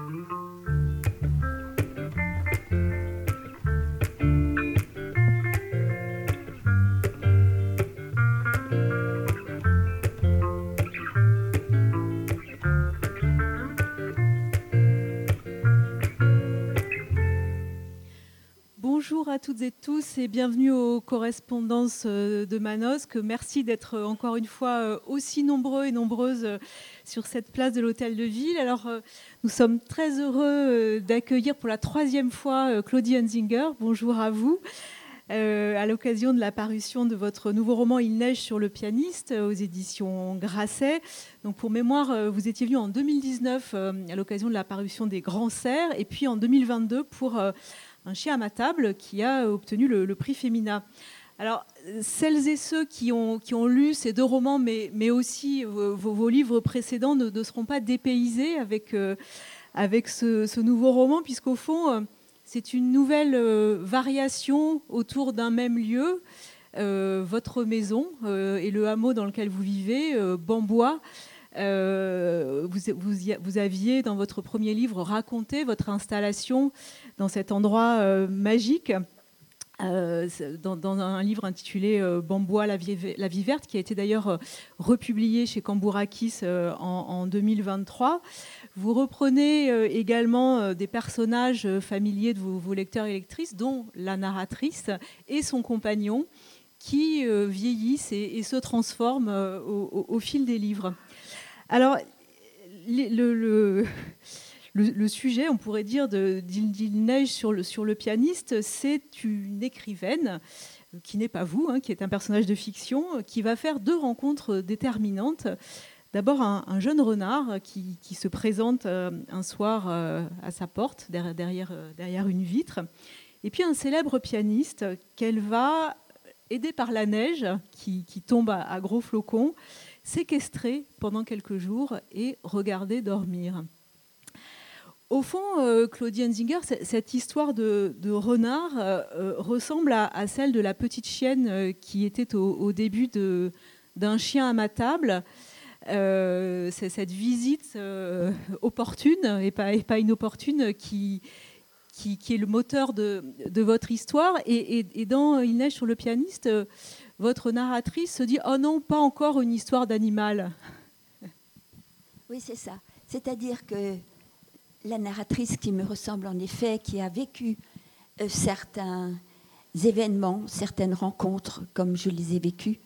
Bonjour à toutes et tous et bienvenue aux correspondances de Manosque. Merci d'être encore une fois aussi nombreux et nombreuses sur cette place de l'Hôtel de Ville. Alors, nous sommes très heureux d'accueillir pour la 3e fois Claudie Hunzinger. Bonjour à vous. À l'occasion de la parution de votre nouveau roman « Il neige sur le pianiste » aux éditions Grasset. Donc pour mémoire, vous étiez venu en 2019 à l'occasion de la parution des Grands Cerfs et puis en 2022 pour Un chien à ma table qui a obtenu le prix Femina. Alors, celles et ceux qui ont lu ces 2 romans, mais aussi vos livres précédents ne seront pas dépaysés avec ce nouveau roman, puisqu'au fond, c'est une nouvelle variation autour d'un même lieu, votre maison et le hameau dans lequel vous vivez, Bambois. Vous aviez, dans votre premier livre, raconté votre installation dans cet endroit magique, dans un livre intitulé Bambois, la vie verte, qui a été d'ailleurs republié chez Cambourakis en 2023. Vous reprenez également des personnages familiers de vos lecteurs et lectrices, dont la narratrice et son compagnon, qui vieillissent et se transforment au fil des livres. Alors, le sujet, on pourrait dire, d'Il neige sur le pianiste, c'est une écrivaine qui n'est pas vous, qui est un personnage de fiction, qui va faire 2 rencontres déterminantes. D'abord, un jeune renard qui se présente un soir à sa porte, derrière une vitre. Et puis un célèbre pianiste qu'elle va, aidée par la neige qui tombe à gros flocons, séquestrer pendant quelques jours et regarder dormir. Au fond, Claudie Hunzinger, cette histoire de renard ressemble à celle de la petite chienne qui était au début d'un chien à ma table. C'est cette visite opportune et pas inopportune qui est le moteur de votre histoire. Et dans Il neige sur le pianiste, votre narratrice se dit « Oh non, pas encore une histoire d'animal ». Oui, c'est ça. C'est-à-dire que la narratrice qui me ressemble en effet, qui a vécu certains événements, certaines rencontres, comme je les ai vécues,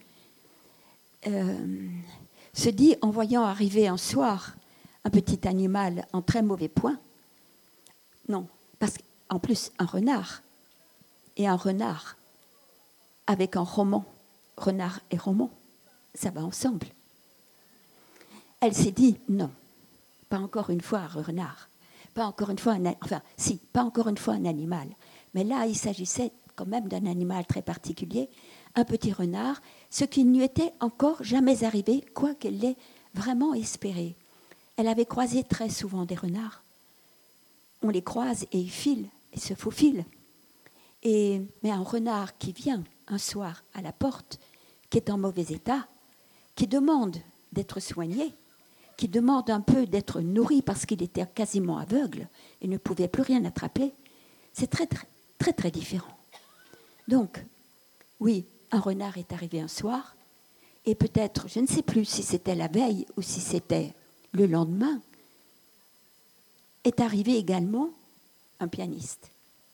se dit, en voyant arriver un soir un petit animal en très mauvais point, non, parce qu'en plus, un renard, et un renard avec un roman, renard et roman, ça va ensemble. Elle s'est dit, non, pas encore une fois un renard, pas encore une fois pas encore une fois un animal. Mais là, il s'agissait quand même d'un animal très particulier, un petit renard, ce qui ne lui était encore jamais arrivé, quoi qu'elle l'ait vraiment espéré. Elle avait croisé très souvent des renards. On les croise et ils filent, ils se faufilent. Mais un renard qui vient un soir à la porte, qui est en mauvais état, qui demande d'être soigné, qui demande un peu d'être nourri parce qu'il était quasiment aveugle et ne pouvait plus rien attraper, c'est très, très, très, très différent. Donc, oui, un renard est arrivé un soir, et peut-être, je ne sais plus si c'était la veille ou si c'était le lendemain, est arrivé également un pianiste.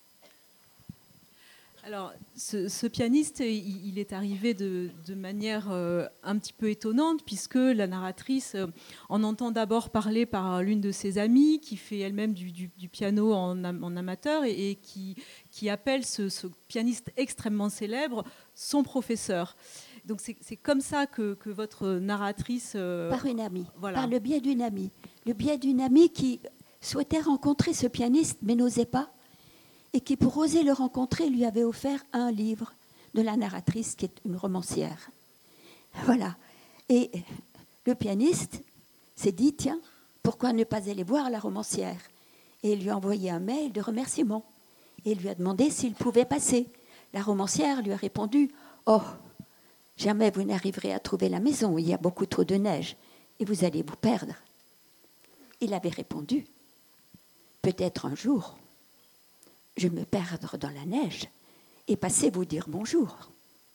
Alors, ce pianiste, il est arrivé de manière un petit peu étonnante, puisque la narratrice en entend d'abord parler par l'une de ses amies, qui fait elle-même du piano en amateur, et qui appelle ce pianiste extrêmement célèbre son professeur. Donc c'est comme ça que votre narratrice... Par une amie, voilà. Par le biais d'une amie. Le biais d'une amie qui souhaitait rencontrer ce pianiste, mais n'osait pas, et qui, pour oser le rencontrer, lui avait offert un livre de la narratrice, qui est une romancière. Voilà. Et le pianiste s'est dit, tiens, pourquoi ne pas aller voir la romancière ? Et il lui a envoyé un mail de remerciement. Et il lui a demandé s'il pouvait passer. La romancière lui a répondu, oh, jamais vous n'arriverez à trouver la maison, il y a beaucoup trop de neige, et vous allez vous perdre. Il avait répondu, peut-être un jour, je me perdre dans la neige et passer vous dire bonjour.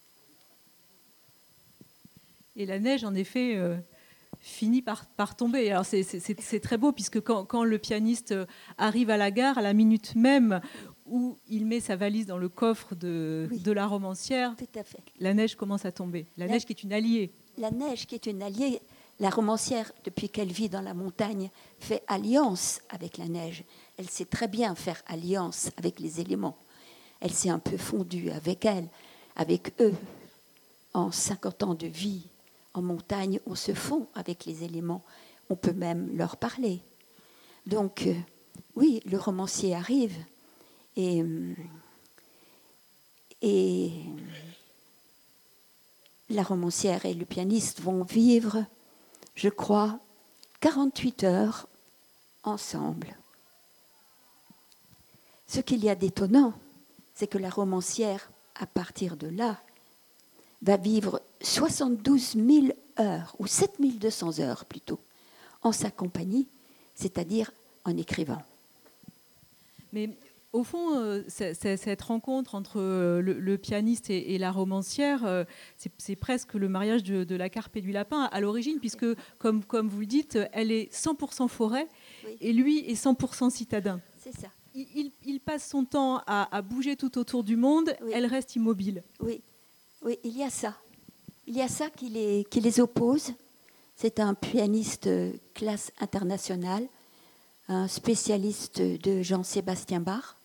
Et la neige, en effet, finit par tomber. Alors c'est très beau, puisque quand le pianiste arrive à la gare, à la minute même où il met sa valise dans le coffre de la romancière, tout à fait. La neige commence à tomber. La neige qui est une alliée. La neige qui est une alliée. La romancière, depuis qu'elle vit dans la montagne, fait alliance avec la neige. Elle sait très bien faire alliance avec les éléments. Elle s'est un peu fondue avec elle, avec eux. En 50 ans de vie en montagne, on se fond avec les éléments. On peut même leur parler. Donc, oui, le romancier arrive et la romancière et le pianiste vont vivre, je crois, 48 heures ensemble. Ce qu'il y a d'étonnant, c'est que la romancière, à partir de là, va vivre 72 000 heures, ou 7 200 heures plutôt, en sa compagnie, c'est-à-dire en écrivant. Mais au fond, cette rencontre entre le pianiste et la romancière, c'est presque le mariage de la carpe et du lapin à l'origine, puisque, comme vous le dites, elle est 100% forêt, oui, et lui est 100% citadin. C'est ça. Il passe son temps à bouger tout autour du monde, oui, elle reste immobile. Oui. Oui, il y a ça. Il y a ça qui les oppose. C'est un pianiste classe internationale, un spécialiste de Jean-Sébastien Bach.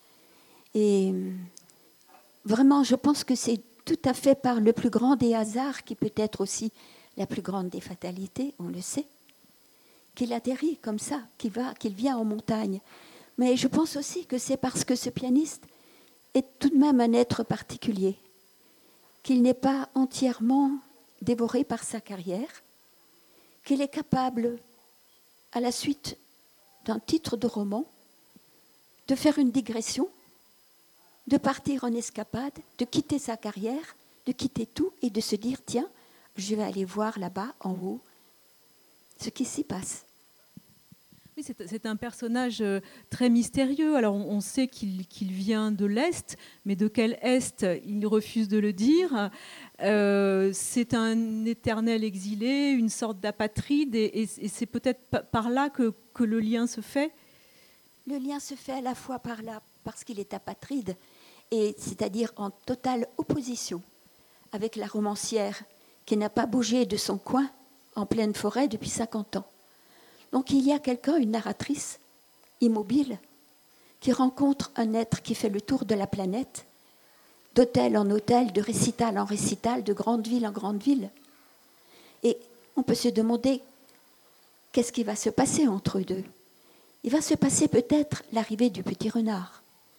Et vraiment, je pense que c'est tout à fait par le plus grand des hasards, qui peut être aussi la plus grande des fatalités, on le sait, qu'il atterrit comme ça, qu'il vient en montagne. Mais je pense aussi que c'est parce que ce pianiste est tout de même un être particulier, qu'il n'est pas entièrement dévoré par sa carrière, qu'il est capable, à la suite d'un titre de roman, de faire une digression, de partir en escapade, de quitter sa carrière, de quitter tout et de se dire, tiens, je vais aller voir là-bas, en haut, ce qui s'y passe. Oui, c'est un personnage très mystérieux. Alors, on sait qu'il vient de l'Est, mais de quel Est, il refuse de le dire. C'est un éternel exilé, une sorte d'apatride, et c'est peut-être par là que le lien se fait. Le lien se fait à la fois par là, parce qu'il est apatride, et c'est-à-dire en totale opposition avec la romancière qui n'a pas bougé de son coin en pleine forêt depuis 50 ans. Donc il y a quelqu'un, une narratrice immobile, qui rencontre un être qui fait le tour de la planète, d'hôtel en hôtel, de récital en récital, de grande ville en grande ville. Et on peut se demander qu'est-ce qui va se passer entre eux deux. Il va se passer peut-être l'arrivée du petit renard.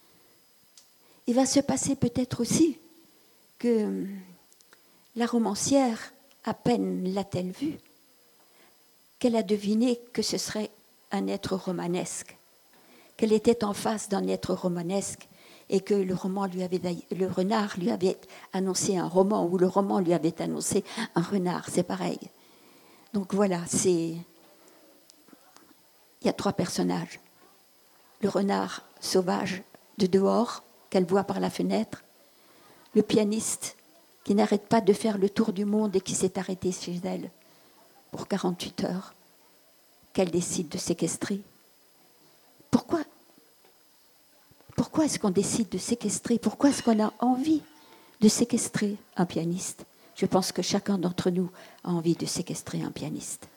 Il va se passer peut-être aussi que la romancière, à peine l'a-t-elle vu, qu'elle a deviné que ce serait un être romanesque, qu'elle était en face d'un être romanesque et que le renard lui avait annoncé un roman ou le roman lui avait annoncé un renard, c'est pareil. Donc voilà, il y a 3 personnages. Le renard sauvage de dehors, qu'elle voit par la fenêtre, le pianiste qui n'arrête pas de faire le tour du monde et qui s'est arrêté chez elle pour 48 heures, qu'elle décide de séquestrer. Pourquoi est-ce qu'on décide de séquestrer? Pourquoi est-ce qu'on a envie de séquestrer un pianiste? Je pense que chacun d'entre nous a envie de séquestrer un pianiste.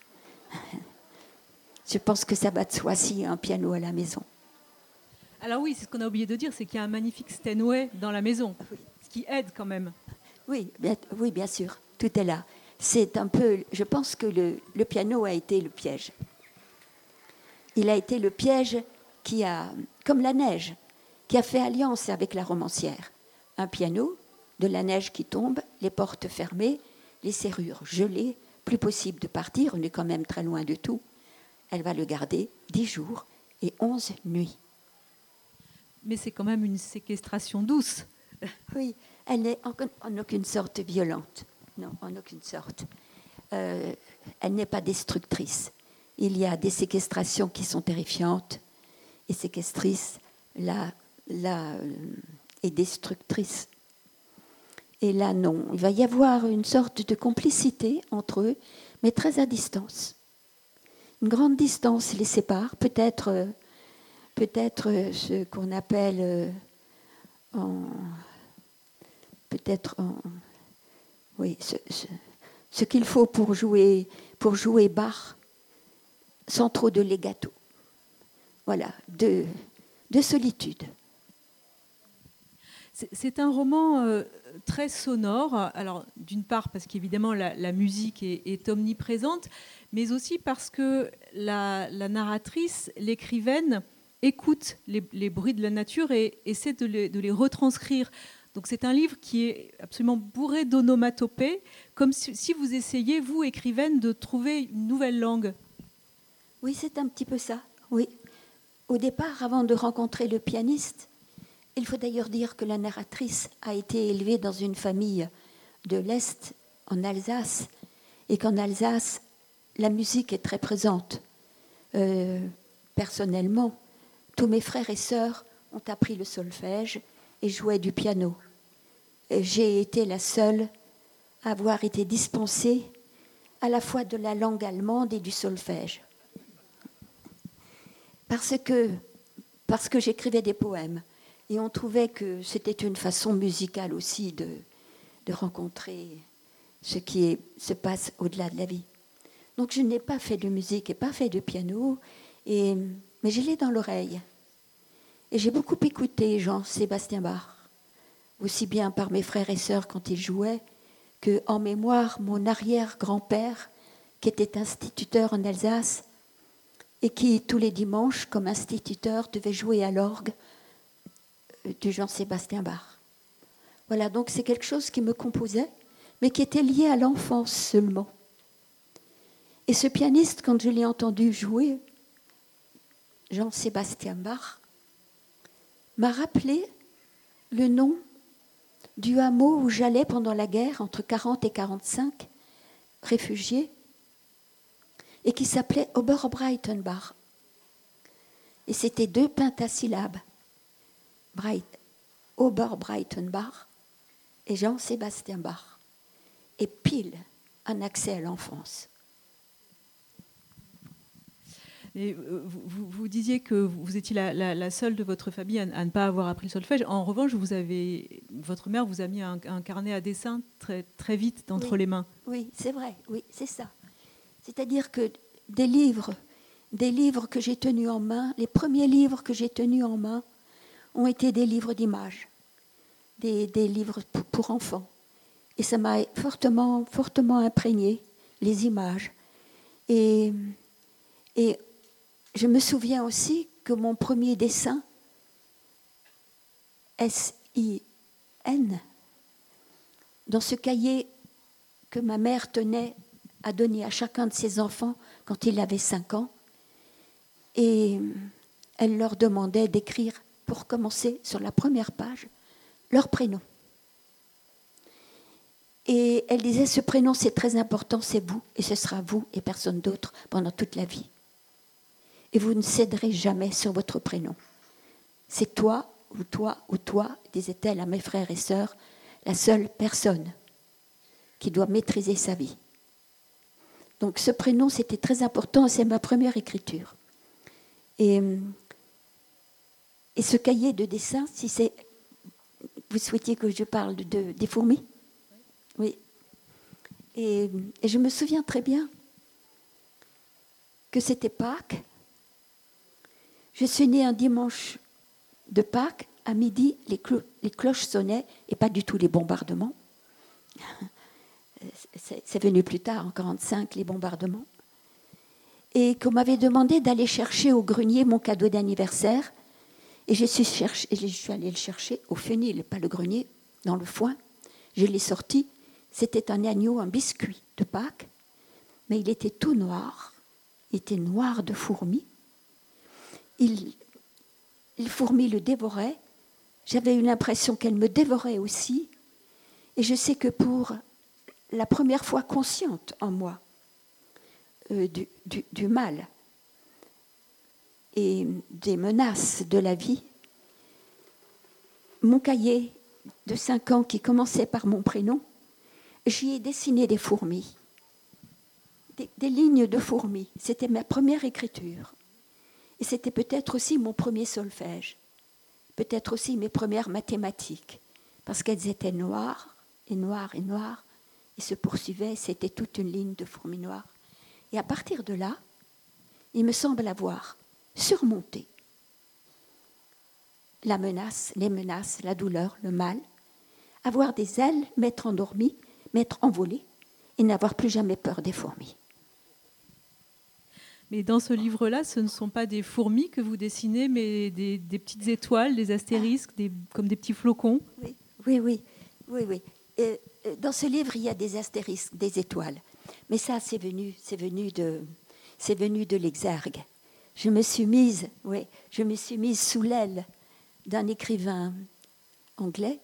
Je pense que ça va de soi s'il y a un piano à la maison. Alors oui, c'est ce qu'on a oublié de dire, c'est qu'il y a un magnifique Steinway dans la maison, oui, ce qui aide quand même. Oui, bien sûr, tout est là. C'est un peu, je pense que le piano a été le piège. Il a été le piège qui a, comme la neige, qui a fait alliance avec la romancière. Un piano, de la neige qui tombe, les portes fermées, les serrures gelées, plus possible de partir, on est quand même très loin de tout. Elle va le garder 10 jours et 11 nuits. Mais c'est quand même une séquestration douce. Oui, elle n'est en aucune sorte violente. Non, en aucune sorte. Elle n'est pas destructrice. Il y a des séquestrations qui sont terrifiantes et séquestrice, là est destructrice. Et là, non. Il va y avoir une sorte de complicité entre eux, mais très à distance. Une grande distance les sépare, peut-être ce qu'on appelle ce qu'il faut pour jouer Bach sans trop de legato. Voilà, de solitude. C'est un roman très sonore. Alors, d'une part, parce qu'évidemment, la musique est omniprésente, mais aussi parce que la narratrice, l'écrivaine, écoute les bruits de la nature et essaie de les retranscrire. Donc, c'est un livre qui est absolument bourré d'onomatopées, comme si vous essayiez, vous, écrivaine, de trouver une nouvelle langue. Oui, c'est un petit peu ça, oui. Au départ, avant de rencontrer le pianiste, il faut d'ailleurs dire que la narratrice a été élevée dans une famille de l'Est, en Alsace, et qu'en Alsace, la musique est très présente. Personnellement, tous mes frères et sœurs ont appris le solfège et jouaient du piano. J'ai été la seule à avoir été dispensée à la fois de la langue allemande et du solfège. Parce que j'écrivais des poèmes. Et on trouvait que c'était une façon musicale aussi de rencontrer ce qui se passe au-delà de la vie. Donc je n'ai pas fait de musique et pas fait de piano, mais je l'ai dans l'oreille. Et j'ai beaucoup écouté Jean-Sébastien Bach, aussi bien par mes frères et sœurs quand ils jouaient, que en mémoire mon arrière-grand-père, qui était instituteur en Alsace, et qui tous les dimanches, comme instituteur, devait jouer à l'orgue du Jean-Sébastien Bach. Voilà, donc c'est quelque chose qui me composait, mais qui était lié à l'enfance seulement. Et ce pianiste, quand je l'ai entendu jouer, Jean-Sébastien Bach, m'a rappelé le nom du hameau où j'allais pendant la guerre, entre 40 et 45, réfugié, et qui s'appelait Oberbreitenbach. Et c'était 2 pentasyllabes. Oberbreitenbach et Jean-Sébastien Bach. Et pile, un accès à l'enfance. Et vous disiez que vous étiez la seule de votre famille à ne pas avoir appris le solfège. En revanche, votre mère vous a mis un carnet à dessin très, très vite entre les mains. Oui, c'est vrai, oui, c'est ça. C'est-à-dire que des livres que j'ai tenus en main, les premiers livres que j'ai tenus en main ont été des livres d'images, des livres pour enfants. Et ça m'a fortement, fortement imprégné, les images. Et je me souviens aussi que mon premier dessin, S-I-N, dans ce cahier que ma mère tenait à donner à chacun de ses enfants quand il avait 5 ans, et elle leur demandait d'écrire, pour commencer, sur la première page, leur prénom. Et elle disait, ce prénom, c'est très important, c'est vous, et ce sera vous et personne d'autre pendant toute la vie. Et vous ne céderez jamais sur votre prénom. C'est toi, ou toi, ou toi, disait-elle à mes frères et sœurs, la seule personne qui doit maîtriser sa vie. Donc ce prénom, c'était très important, c'est ma première écriture. Et ce cahier de dessin, vous souhaitiez que je parle des fourmis ? Oui. Et je me souviens très bien que c'était Pâques. Je suis née un dimanche de Pâques, à midi, les cloches sonnaient, et pas du tout les bombardements. C'est venu plus tard, en 1945, les bombardements. Et qu'on m'avait demandé d'aller chercher au grenier mon cadeau d'anniversaire. Et je suis allée le chercher au fenil, pas le grenier, dans le foin. Je l'ai sorti. C'était un agneau, un biscuit de Pâques. Mais il était tout noir. Il était noir de fourmis. Les fourmis le dévoraient. J'avais eu l'impression qu'elles me dévoraient aussi. Et je sais que pour la première fois consciente en moi du mal et des menaces de la vie, mon cahier de 5 ans qui commençait par mon prénom, j'y ai dessiné des fourmis, des lignes de fourmis. C'était ma première écriture. Et c'était peut-être aussi mon premier solfège, peut-être aussi mes premières mathématiques, parce qu'elles étaient noires et noires et noires, et se poursuivaient, c'était toute une ligne de fourmis noires. Et à partir de là, il me semble avoir surmonté la menace, les menaces, la douleur, le mal, avoir des ailes, m'être endormi, m'être envolé, et n'avoir plus jamais peur des fourmis. Mais dans ce livre-là, ce ne sont pas des fourmis que vous dessinez, mais des petites étoiles, des astérisques, comme des petits flocons. Oui. Dans ce livre, il y a des astérisques, des étoiles. Mais ça, c'est venu de l'Exergue. Je me suis mise sous l'aile d'un écrivain anglais.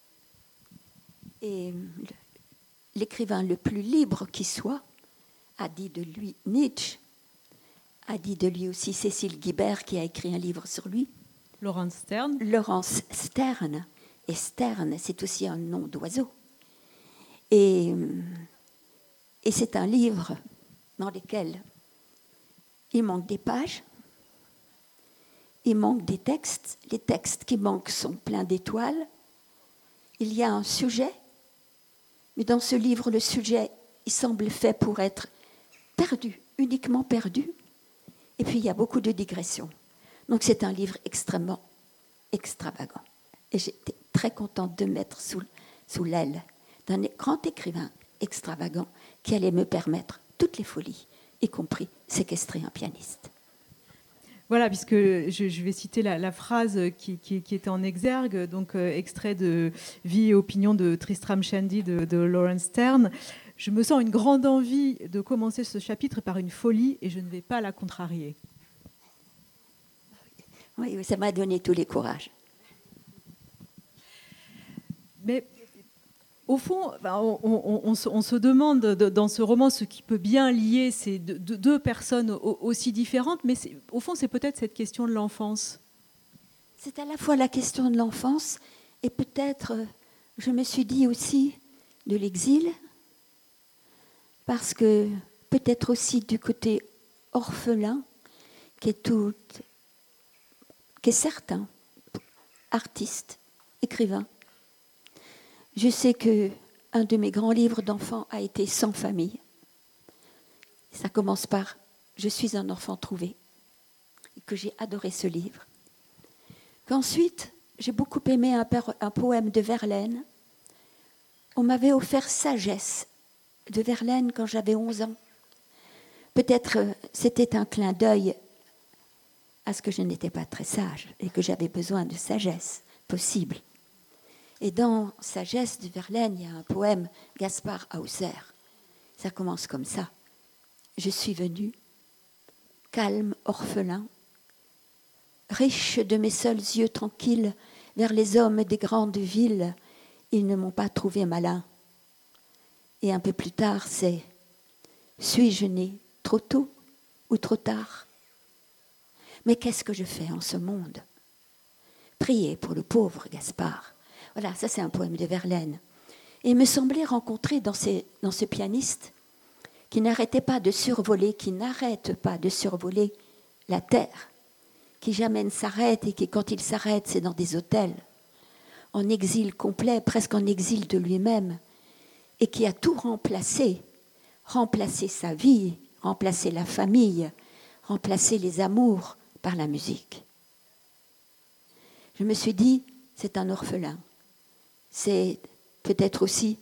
Et l'écrivain le plus libre qui soit a dit de lui Nietzsche, a dit de lui aussi Cécile Guibert qui a écrit un livre sur lui. Laurence Stern. Laurence Stern. Et Stern, c'est aussi un nom d'oiseau. Et c'est un livre dans lequel il manque des pages, il manque des textes. Les textes qui manquent sont pleins d'étoiles. Il y a un sujet, mais dans ce livre, le sujet, il semble fait pour être perdu, uniquement perdu. Et puis, il y a beaucoup de digressions. Donc, c'est un livre extrêmement extravagant. Et j'étais très contente de mettre sous l'aile d'un grand écrivain extravagant qui allait me permettre toutes les folies, y compris séquestrer un pianiste. Voilà, puisque je vais citer la phrase qui était en exergue, donc extrait de Vie et opinion de Tristram Shandy de Laurence Stern. Je me sens une grande envie de commencer ce chapitre par une folie et je ne vais pas la contrarier. Oui, ça m'a donné tous les courages. Mais au fond, on se demande dans ce roman ce qui peut bien lier ces deux personnes aussi différentes, mais au fond, c'est peut-être cette question de l'enfance. C'est à la fois la question de l'enfance et peut-être, je me suis dit aussi, de l'exil, parce que peut-être aussi du côté orphelin, qui est certain, artiste, écrivain. Je sais qu'un de mes grands livres d'enfants a été Sans famille. Ça commence par « Je suis un enfant trouvé » et que j'ai adoré ce livre. Qu'ensuite, j'ai beaucoup aimé un poème de Verlaine. On m'avait offert Sagesse de Verlaine quand j'avais 11 ans. Peut-être c'était un clin d'œil à ce que je n'étais pas très sage et que j'avais besoin de sagesse possible. Et dans Sagesse de Verlaine, il y a un poème, Gaspard Hauser. Ça commence comme ça. Je suis venu, calme, orphelin, riche de mes seuls yeux tranquilles, vers les hommes des grandes villes. Ils ne m'ont pas trouvé malin. Et un peu plus tard, c'est « Suis-je né trop tôt ou trop tard ? Mais qu'est-ce que je fais en ce monde ? Priez pour le pauvre Gaspard. » Voilà, ça c'est un poème de Verlaine. Et il me semblait rencontrer dans ce pianiste qui n'arrête pas de survoler la terre, qui jamais ne s'arrête et qui, quand il s'arrête, c'est dans des hôtels, en exil complet, presque en exil de lui-même, et qui a tout remplacé sa vie, remplacé la famille, remplacé les amours par la musique. Je me suis dit, c'est un orphelin. C'est peut-être aussi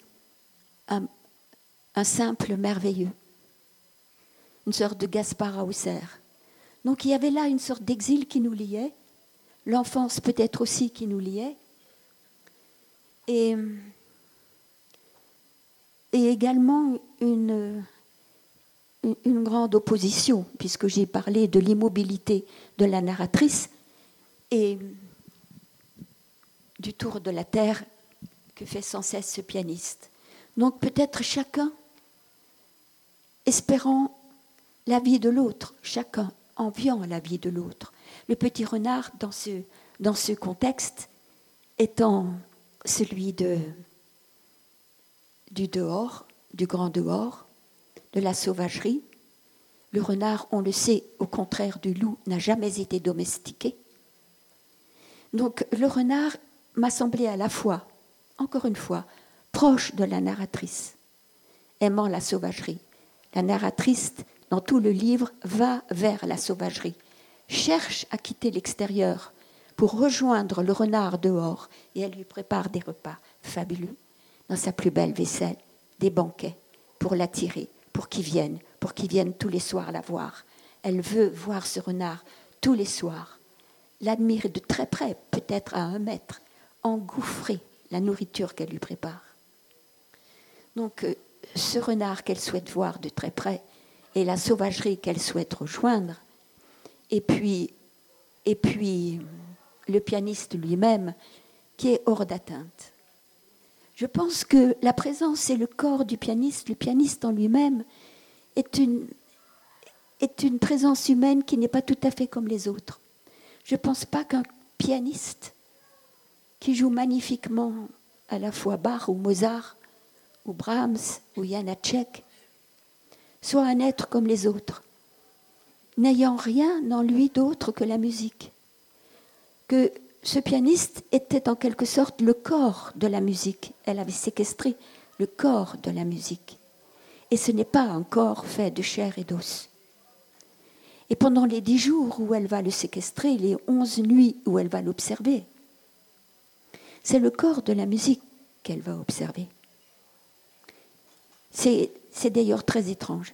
un simple merveilleux, une sorte de Gaspard Hauser. Donc il y avait là une sorte d'exil qui nous liait, l'enfance peut-être aussi qui nous liait, et également une grande opposition, puisque j'ai parlé de l'immobilité de la narratrice et du tour de la terre que fait sans cesse ce pianiste. Donc peut-être chacun espérant la vie de l'autre, chacun enviant la vie de l'autre. Le petit renard, dans ce contexte, étant celui du dehors, du grand dehors, de la sauvagerie. Le renard, on le sait, au contraire du loup, n'a jamais été domestiqué. Donc le renard m'a semblé à la fois, encore une fois, proche de la narratrice, aimant la sauvagerie. La narratrice, dans tout le livre, va vers la sauvagerie, cherche à quitter l'extérieur pour rejoindre le renard dehors, et elle lui prépare des repas fabuleux dans sa plus belle vaisselle, des banquets pour l'attirer, pour qu'il vienne tous les soirs la voir. Elle veut voir ce renard tous les soirs, l'admirer de très près, peut-être à 1 mètre, engouffrer la nourriture qu'elle lui prépare. Donc, ce renard qu'elle souhaite voir de très près et la sauvagerie qu'elle souhaite rejoindre, et puis le pianiste lui-même qui est hors d'atteinte. Je pense que la présence et le corps du pianiste, le pianiste en lui-même, est une présence humaine qui n'est pas tout à fait comme les autres. Je ne pense pas qu'un pianiste qui joue magnifiquement à la fois Bach ou Mozart, ou Brahms, ou Janáček, soit un être comme les autres, n'ayant rien en lui d'autre que la musique. Que ce pianiste était en quelque sorte le corps de la musique. Elle avait séquestré le corps de la musique. Et ce n'est pas un corps fait de chair et d'os. Et pendant les 10 jours où elle va le séquestrer, les 11 nuits où elle va l'observer, c'est le corps de la musique qu'elle va observer. C'est d'ailleurs très étrange.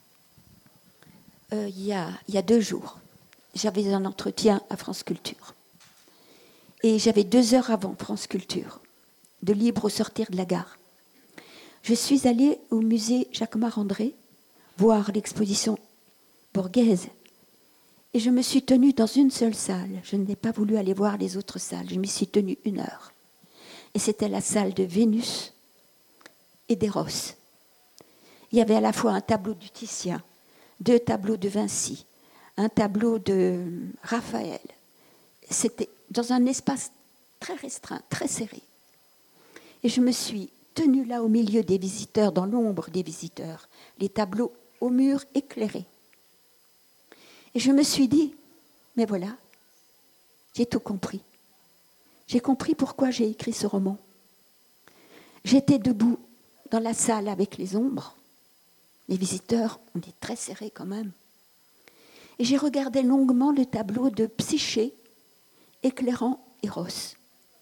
Il y a 2 jours, j'avais un entretien à France Culture. Et j'avais 2 heures avant France Culture, de libre au sortir de la gare. Je suis allée au musée Jacquemart-André voir l'exposition Borghese. Et je me suis tenue dans une seule salle. Je n'ai pas voulu aller voir les autres salles. Je m'y suis tenue 1 heure. Et c'était la salle de Vénus et d'Eros. Il y avait à la fois un tableau du Titien, 2 tableaux de Vinci, un tableau de Raphaël. C'était dans un espace très restreint, très serré. Et je me suis tenue là au milieu des visiteurs, dans l'ombre des visiteurs, les tableaux au mur éclairés. Et je me suis dit, mais voilà, j'ai tout compris. J'ai compris pourquoi j'ai écrit ce roman. J'étais debout dans la salle avec les ombres. Les visiteurs, on est très serrés quand même. Et j'ai regardé longuement le tableau de Psyché éclairant Eros.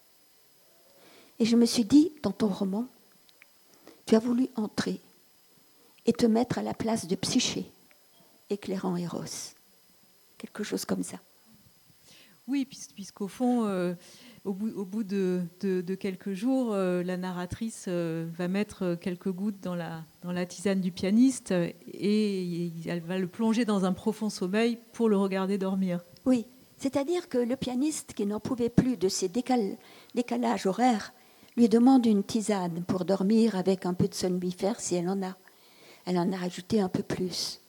Et je me suis dit, dans ton roman, tu as voulu entrer et te mettre à la place de Psyché éclairant Eros. Quelque chose comme ça. Oui, puisqu'au fond, au bout de quelques jours, la narratrice va mettre quelques gouttes dans la tisane du pianiste et elle va le plonger dans un profond sommeil pour le regarder dormir. Oui, c'est-à-dire que le pianiste, qui n'en pouvait plus de ces décalages horaires, lui demande une tisane pour dormir avec un peu de somnifère si elle en a. Elle en a rajouté un peu plus.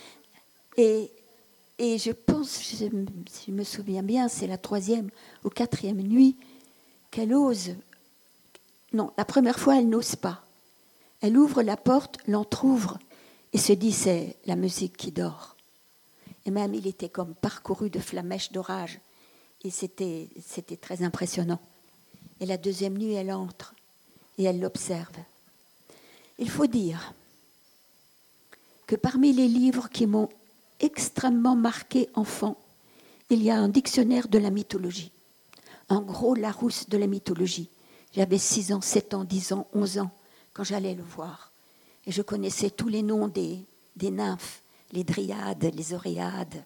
Et je pense, si je me souviens bien, c'est la 3e ou 4e nuit qu'elle ose. Non, la première fois, elle n'ose pas. Elle ouvre la porte, l'entrouvre et se dit, c'est la musique qui dort. Et même, il était comme parcouru de flamèches d'orage. Et c'était très impressionnant. Et la 2e nuit, elle entre et elle l'observe. Il faut dire que parmi les livres qui m'ont extrêmement marqué enfant, il y a un dictionnaire de la mythologie. Un gros Larousse de la mythologie. J'avais 6 ans, 7 ans, 10 ans, 11 ans quand j'allais le voir. Et je connaissais tous les noms des nymphes, les dryades, les oréades.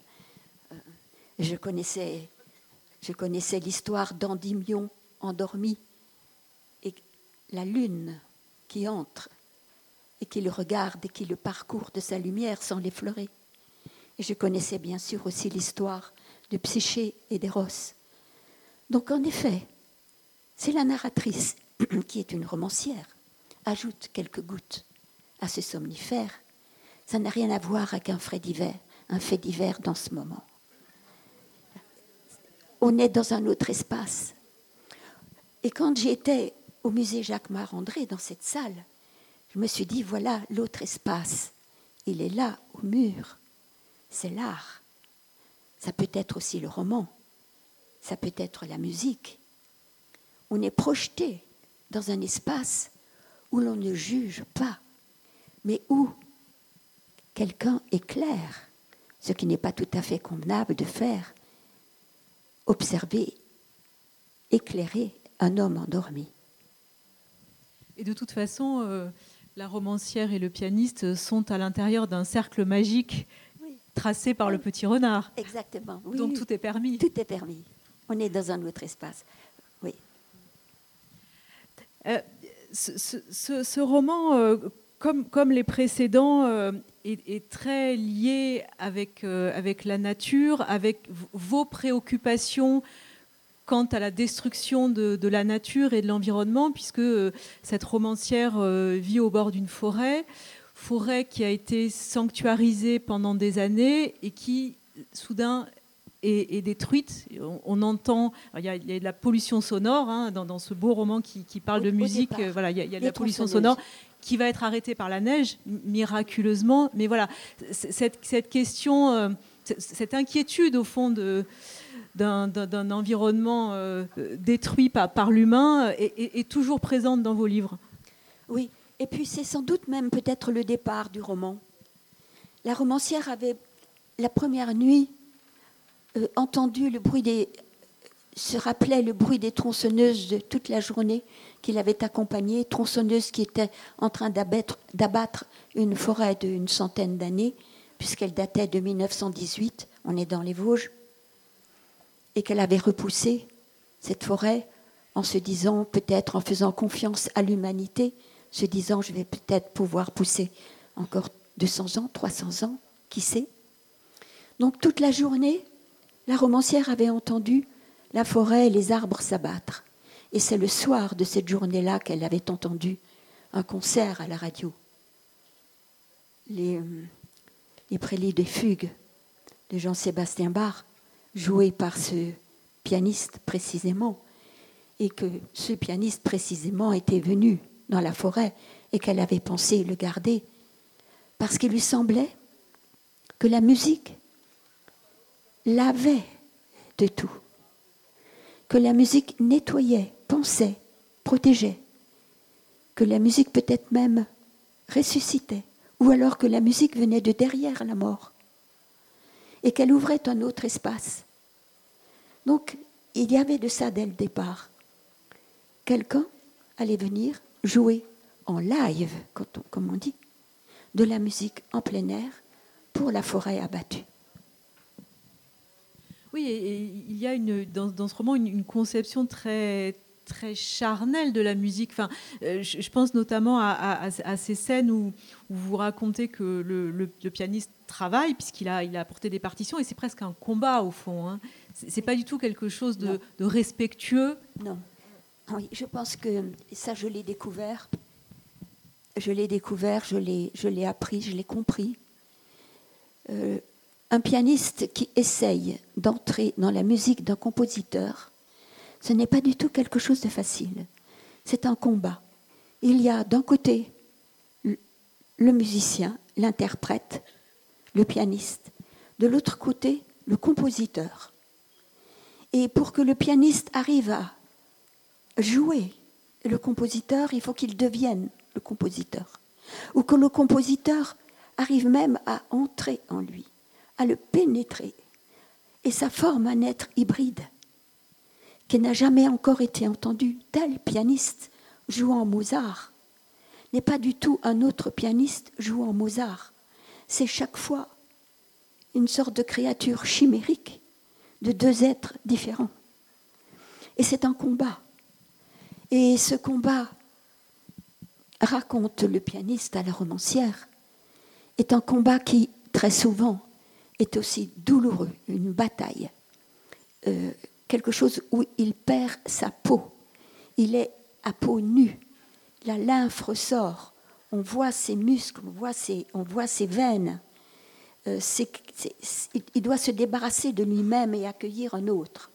Je connaissais l'histoire d'Endymion endormi et la lune qui entre et qui le regarde et qui le parcourt de sa lumière sans l'effleurer. Et je connaissais bien sûr aussi l'histoire de Psyché et d'Eros. Donc en effet, c'est la narratrice, qui est une romancière, ajoute quelques gouttes à ce somnifère. Ça n'a rien à voir avec un fait divers, un fait divers dans ce moment. On est dans un autre espace. Et quand j'étais au musée Jacques-Marandré, dans cette salle, je me suis dit, voilà l'autre espace. Il est là, au mur. C'est l'art. Ça peut être aussi le roman. Ça peut être la musique. On est projeté dans un espace où l'on ne juge pas, mais où quelqu'un éclaire, ce qui n'est pas tout à fait convenable de faire, observer, éclairer un homme endormi. Et de toute façon, la romancière et le pianiste sont à l'intérieur d'un cercle magique tracé par le petit renard. Exactement. Oui, donc tout est permis. Tout est permis. On est dans un autre espace. Oui. Ce roman, comme les précédents, est très lié avec la nature, avec vos préoccupations quant à la destruction de la nature et de l'environnement, puisque cette romancière vit au bord d'une forêt qui a été sanctuarisée pendant des années et qui, soudain, est détruite. On entend, il y a de la pollution sonore dans ce beau roman qui parle de musique. Voilà, il y a de la pollution sonore qui va être arrêtée par la neige, miraculeusement. Mais voilà, cette question, cette inquiétude au fond d'un environnement détruit par l'humain est toujours présente dans vos livres. Oui, et puis c'est sans doute même peut-être le départ du roman. La romancière avait, la première nuit, entendu le bruit se rappelait le bruit des tronçonneuses de toute la journée qui l'avaient accompagnée, tronçonneuses qui étaient en train d'abattre une forêt d'une centaine d'années, puisqu'elle datait de 1918, on est dans les Vosges, et qu'elle avait repoussé cette forêt en se disant, peut-être en faisant confiance à l'humanité, se disant, je vais peut-être pouvoir pousser encore 200 ans, 300 ans, qui sait. Donc toute la journée, la romancière avait entendu la forêt et les arbres s'abattre. Et c'est le soir de cette journée-là qu'elle avait entendu un concert à la radio. Les préludes et fugues de Jean-Sébastien Bach, joués par ce pianiste précisément, et que ce pianiste précisément était venu dans la forêt et qu'elle avait pensé le garder, parce qu'il lui semblait que la musique lavait de tout, que la musique nettoyait, pensait, protégeait, que la musique peut-être même ressuscitait, ou alors que la musique venait de derrière la mort, et qu'elle ouvrait un autre espace. Donc, il y avait de ça dès le départ. Quelqu'un allait venir jouer en live, comme on dit, de la musique en plein air pour la forêt abattue. Oui, et il y a dans ce roman une conception très, très charnelle de la musique. Enfin, je pense notamment à ces scènes où vous racontez que le pianiste travaille, puisqu'il a apporté des partitions, et c'est presque un combat au fond. C'est pas du tout quelque chose de respectueux. Non. Oui, je pense que ça, je l'ai découvert. Je l'ai appris, je l'ai compris. Un pianiste qui essaye d'entrer dans la musique d'un compositeur, ce n'est pas du tout quelque chose de facile. C'est un combat. Il y a d'un côté le musicien, l'interprète, le pianiste. De l'autre côté, le compositeur. Et pour que le pianiste arrive à jouer le compositeur, il faut qu'il devienne le compositeur. Ou que le compositeur arrive même à entrer en lui, à le pénétrer. Et ça forme un être hybride qui n'a jamais encore été entendu. Tel pianiste jouant Mozart n'est pas du tout un autre pianiste jouant Mozart. C'est chaque fois une sorte de créature chimérique de deux êtres différents. Et c'est un combat. Et ce combat, raconte le pianiste à la romancière, est un combat qui, très souvent, est aussi douloureux, une bataille. Quelque chose où il perd sa peau. Il est à peau nue. La lymphe ressort. On voit ses muscles, on voit ses veines. il doit se débarrasser de lui-même et accueillir un autre.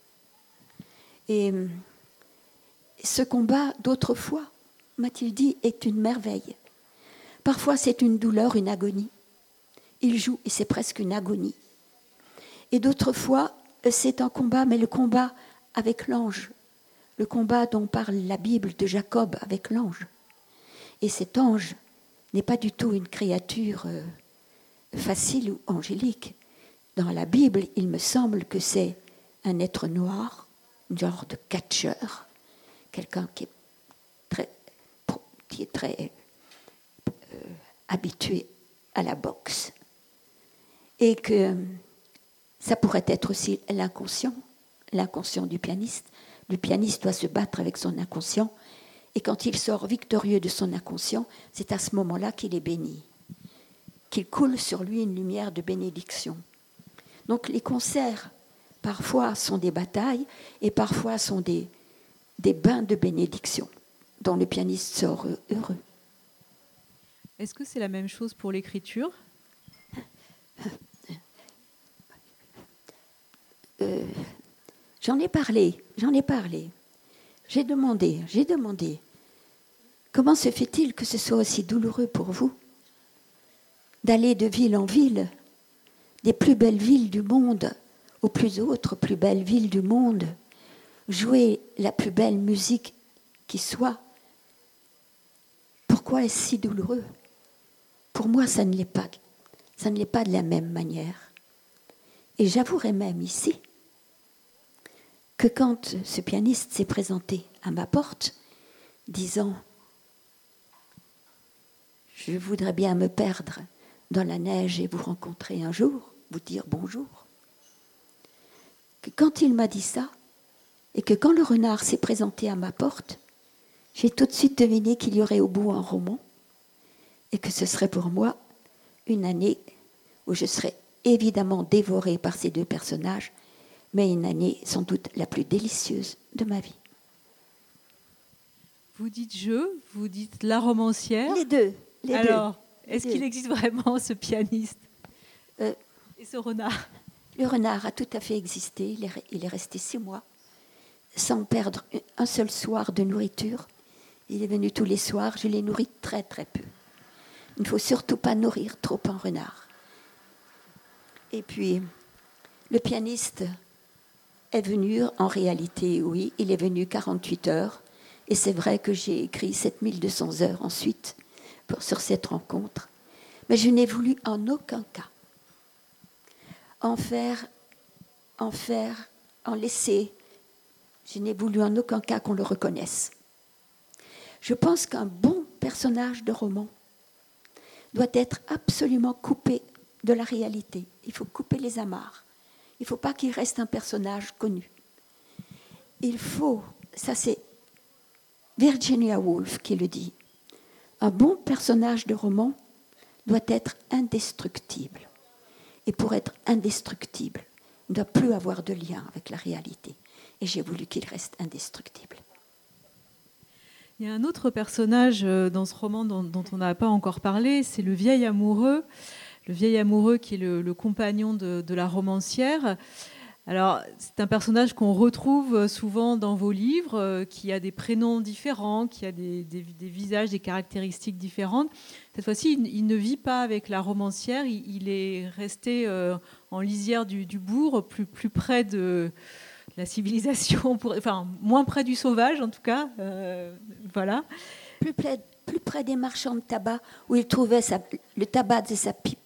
Et ce combat d'autrefois, m'a-t-il dit, est une merveille. Parfois, c'est une douleur, une agonie. Il joue et c'est presque une agonie. Et d'autres fois, c'est un combat, mais le combat avec l'ange. Le combat dont parle la Bible de Jacob avec l'ange. Et cet ange n'est pas du tout une créature facile ou angélique. Dans la Bible, il me semble que c'est un être noir, un genre de catcheur, quelqu'un qui est très habitué à la boxe. Et que ça pourrait être aussi l'inconscient du pianiste. Le pianiste doit se battre avec son inconscient. Et quand il sort victorieux de son inconscient, c'est à ce moment-là qu'il est béni, qu'il coule sur lui une lumière de bénédiction. Donc les concerts, parfois, sont des batailles et parfois sont des bains de bénédiction dont le pianiste sort heureux. Est-ce que c'est la même chose pour l'écriture ? J'en ai parlé. J'ai demandé, comment se fait-il que ce soit aussi douloureux pour vous d'aller de ville en ville, des plus belles villes du monde aux plus belles villes du monde, jouer la plus belle musique qui soit. Pourquoi est-ce si douloureux ? Pour moi, ça ne l'est pas. Ça ne l'est pas de la même manière. Et j'avouerai même ici que quand ce pianiste s'est présenté à ma porte, disant « Je voudrais bien me perdre dans la neige et vous rencontrer un jour, vous dire bonjour », que quand il m'a dit ça, et que quand le renard s'est présenté à ma porte, j'ai tout de suite deviné qu'il y aurait au bout un roman, et que ce serait pour moi une année où je serais évidemment dévorée par ces deux personnages, mais une année sans doute la plus délicieuse de ma vie. Vous dites vous dites la romancière. Les deux. Alors, est-ce qu'il existe vraiment ce pianiste et ce renard ? Le renard a tout à fait existé. Il est resté 6 mois sans perdre un seul soir de nourriture. Il est venu tous les soirs. Je l'ai nourri très très peu. Il ne faut surtout pas nourrir trop un renard. Et puis, le pianiste est venu, en réalité, oui, il est venu 48 heures. Et c'est vrai que j'ai écrit 7200 heures ensuite sur cette rencontre. Mais je n'ai voulu en aucun cas en laisser. Je n'ai voulu en aucun cas qu'on le reconnaisse. Je pense qu'un bon personnage de roman doit être absolument coupé de la réalité. Il faut couper les amarres. Il ne faut pas qu'il reste un personnage connu. Ça c'est Virginia Woolf qui le dit, un bon personnage de roman doit être indestructible. Et pour être indestructible, il ne doit plus avoir de lien avec la réalité. Et j'ai voulu qu'il reste indestructible. Il y a un autre personnage dans ce roman dont on n'a pas encore parlé, c'est le vieil amoureux. Le vieil amoureux qui est le compagnon de la romancière. Alors, c'est un personnage qu'on retrouve souvent dans vos livres, qui a des prénoms différents, qui a des visages, des caractéristiques différentes. Cette fois-ci, il ne vit pas avec la romancière, il est resté en lisière du bourg, plus près de la civilisation, enfin, moins près du sauvage en tout cas. Voilà. Plus près des marchands de tabac, où il trouvait le tabac de sa pipe.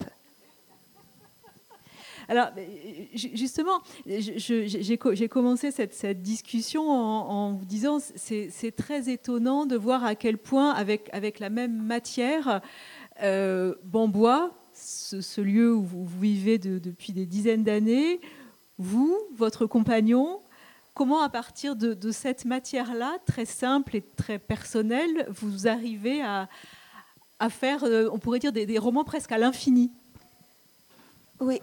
Alors, justement, j'ai commencé cette discussion en vous disant c'est très étonnant de voir à quel point, avec la même matière, Bambois, ce lieu où vous vivez depuis des dizaines d'années, vous, votre compagnon, comment à partir de cette matière-là, très simple et très personnelle, vous arrivez à faire, on pourrait dire, des romans presque à l'infini ? Oui.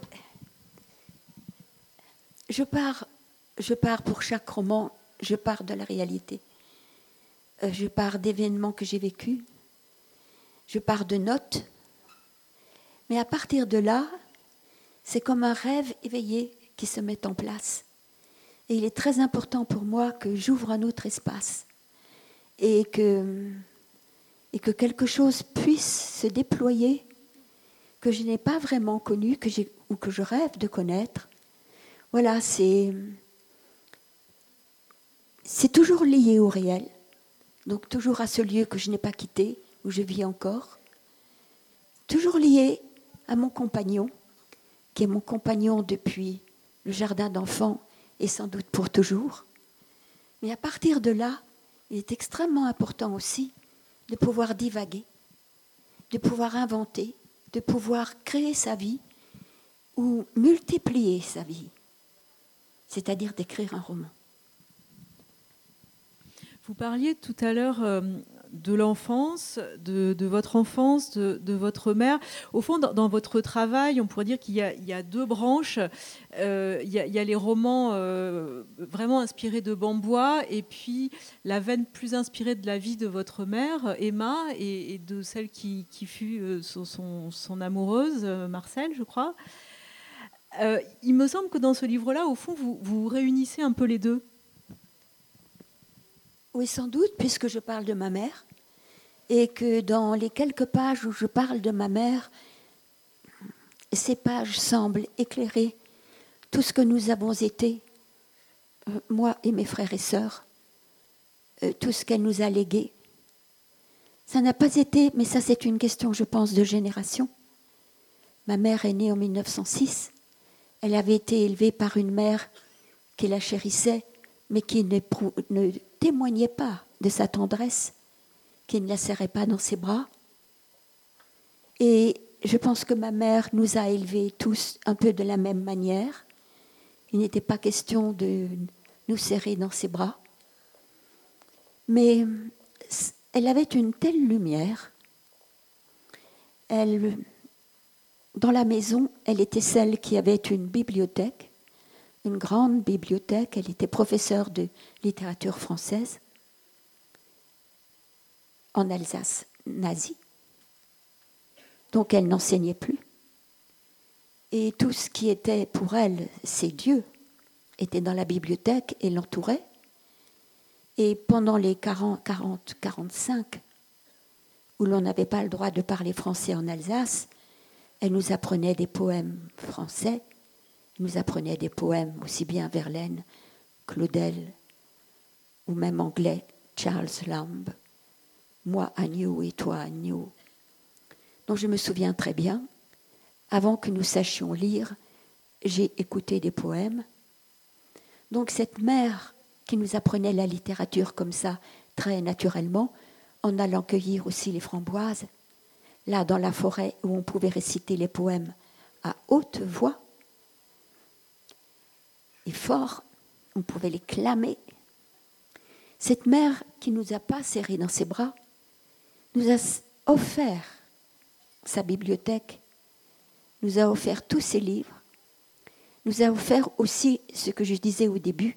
Je pars pour chaque roman, je pars de la réalité. Je pars d'événements que j'ai vécus. Je pars de notes. Mais à partir de là, C'est comme un rêve éveillé qui se met en place. Et il est très important pour moi que j'ouvre un autre espace et que quelque chose puisse se déployer que je n'ai pas vraiment connu ou que je rêve de connaître. Voilà, c'est toujours lié au réel, donc toujours à ce lieu que je n'ai pas quitté, où je vis encore, toujours lié à mon compagnon, qui est mon compagnon depuis le jardin d'enfants et sans doute pour toujours. Mais à partir de là, il est extrêmement important aussi de pouvoir divaguer, de pouvoir inventer, de pouvoir créer sa vie ou multiplier sa vie, c'est-à-dire d'écrire un roman. Vous parliez tout à l'heure de l'enfance, de votre enfance, de votre mère. Au fond, dans votre travail, on pourrait dire qu'il y a deux branches. Il y a les romans vraiment inspirés de Bambois et puis la veine plus inspirée de la vie de votre mère, Emma, et de celle qui fut son amoureuse, Marcel, je crois. Il me semble que dans ce livre-là, au fond, vous réunissez un peu les deux. Oui, sans doute, puisque je parle de ma mère, et que dans les quelques pages où je parle de ma mère, ces pages semblent éclairer tout ce que nous avons été, moi et mes frères et sœurs, tout ce qu'elle nous a légué. Ça n'a pas été, mais ça c'est une question, je pense, de génération. Ma mère est née en 1906. Elle avait été élevée par une mère qui la chérissait, mais qui ne témoignait pas de sa tendresse, qui ne la serrait pas dans ses bras. Et je pense que ma mère nous a élevés tous un peu de la même manière. Il n'était pas question de nous serrer dans ses bras. Mais elle avait une telle lumière. Dans la maison, elle était celle qui avait une bibliothèque, une grande bibliothèque. Elle était professeure de littérature française en Alsace nazie. Donc elle n'enseignait plus. Et tout ce qui était pour elle, ses dieux, était dans la bibliothèque et l'entourait. Et pendant les 40-45, où l'on n'avait pas le droit de parler français en Alsace, elle nous apprenait des poèmes français, elle nous apprenait des poèmes aussi bien Verlaine, Claudel, ou même anglais, Charles Lamb, moi agneau et toi agneau. Donc je me souviens très bien, avant que nous sachions lire, j'ai écouté des poèmes. Donc cette mère qui nous apprenait la littérature comme ça, très naturellement, en allant cueillir aussi les framboises, là dans la forêt où on pouvait réciter les poèmes à haute voix, et fort, on pouvait les clamer. Cette mère qui ne nous a pas serrés dans ses bras, nous a offert sa bibliothèque, nous a offert tous ses livres, nous a offert aussi ce que je disais au début,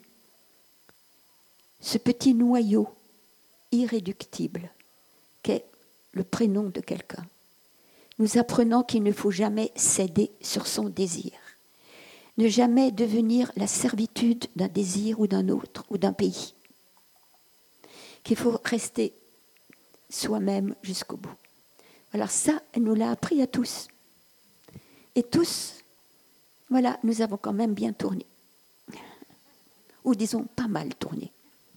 ce petit noyau irréductible qu'est le prénom de quelqu'un, nous apprenant qu'il ne faut jamais céder sur son désir, ne jamais devenir la servitude d'un désir ou d'un autre ou d'un pays, qu'il faut rester soi-même jusqu'au bout. Alors ça, elle nous l'a appris à tous. Et tous, voilà, nous avons quand même bien tourné. Ou disons, pas mal tourné.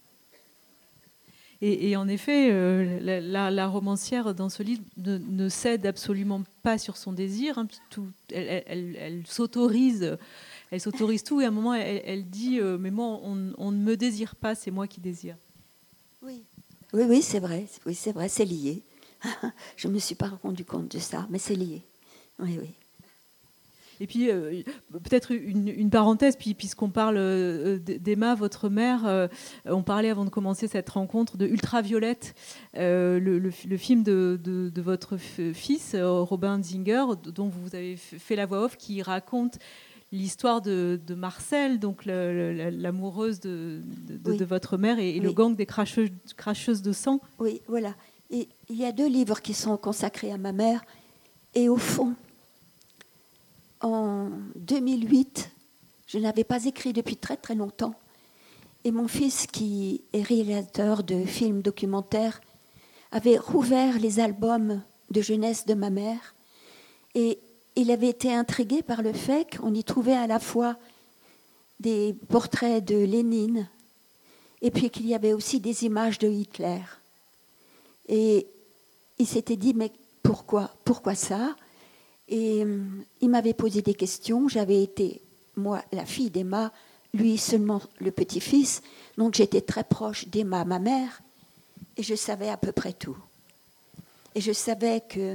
Et en effet, la romancière dans ce livre ne cède absolument pas sur son désir. Hein, elle s'autorise tout. Et à un moment, elle dit mais moi, on ne me désire pas, c'est moi qui désire. Oui, c'est vrai. Oui, c'est vrai, c'est lié. Je ne me suis pas rendu compte de ça, mais c'est lié. Oui. Et puis, peut-être une parenthèse, puisqu'on parle d'Emma, votre mère, on parlait avant de commencer cette rencontre de Ultraviolette, le film de votre fils, Robin Zinger, dont vous avez fait la voix off, qui raconte l'histoire de Marcel, donc l'amoureuse de votre mère, et le gang des cracheuses de sang. Oui, voilà. Et il y a 2 livres qui sont consacrés à ma mère, et au fond, en 2008, je n'avais pas écrit depuis très très longtemps. Et mon fils, qui est réalisateur de films documentaires, avait rouvert les albums de jeunesse de ma mère. Et il avait été intrigué par le fait qu'on y trouvait à la fois des portraits de Lénine et puis qu'il y avait aussi des images de Hitler. Et il s'était dit, mais pourquoi ça? Et il m'avait posé des questions. J'avais été, moi, la fille d'Emma, lui seulement le petit-fils. Donc j'étais très proche d'Emma, ma mère, et je savais à peu près tout. Et je savais que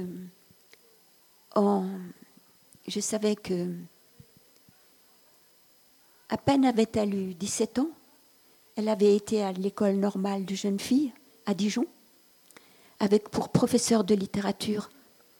à peine avait-elle eu 17 ans, elle avait été à l'école normale de jeunes filles à Dijon, avec pour professeur de littérature